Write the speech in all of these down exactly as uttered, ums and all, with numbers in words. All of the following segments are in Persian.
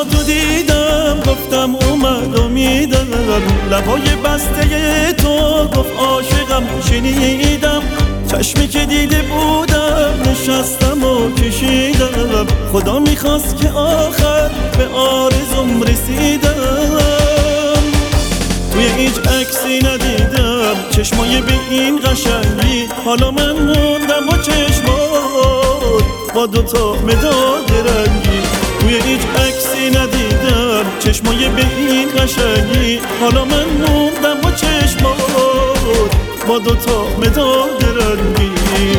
چشاتو دیدم گفتم اومد امیدم، لبای بسته تو گفت عاشقم شنیدم، چشمی که دیده بودم نشستم و کشیدم، خدا میخواست که آخر به آرزوم رسیدم. توی هیچ عکسی ندیدم چشمای به این قشنگی، حالا من موندم با چشمات با دوتا مداد رنگی. توی هیچ عکسی ندیدم چشمای به این قشنگی، حالا من موندم با چشمات با دوتا مداد رنگی.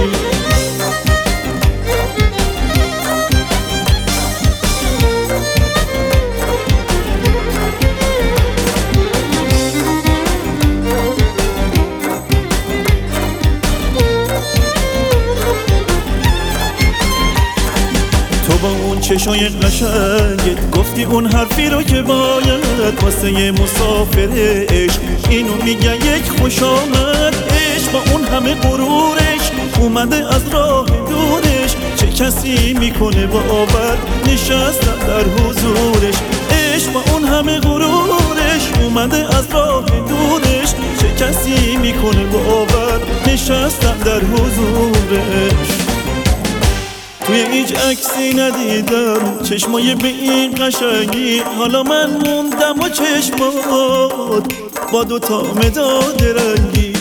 تو با اون چشای قشنگت گفتی اون حرفی رو که باید واسه مسافر عشق، اینو میگه یک خوش آمد عشق، با اون همه غرورش اومده از راه دورش، چه کسی میکنه باور نشستن در حضورش، عشق با اون همه غرورش اومده از راه دورش، چه کسی میکنه باور نشستن در حضورش. توی هیچ عکسی ندیدم چشمای به این قشنگی، حالا من موندم با چشمات با دوتا مداد رنگی.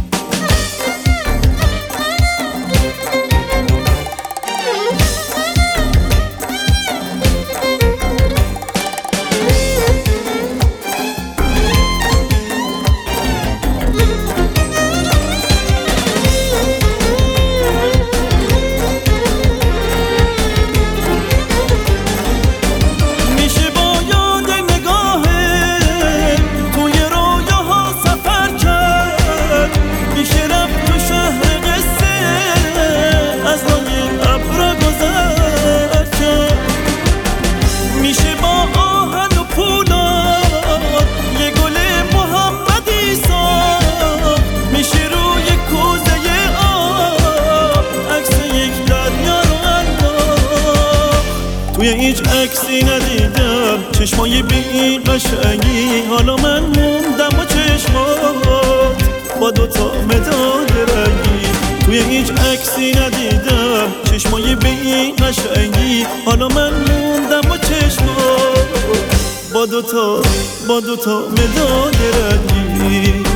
توی هیچ عکسی ندیدم چشمای به این قشنگی، حالا من موندم با چشمات با دوتا مداد رنگی. توی هیچ عکسی ندیدم چشمای به این قشنگی، حالا من موندم با چشمات با دوتا با دوتا مداد رنگی.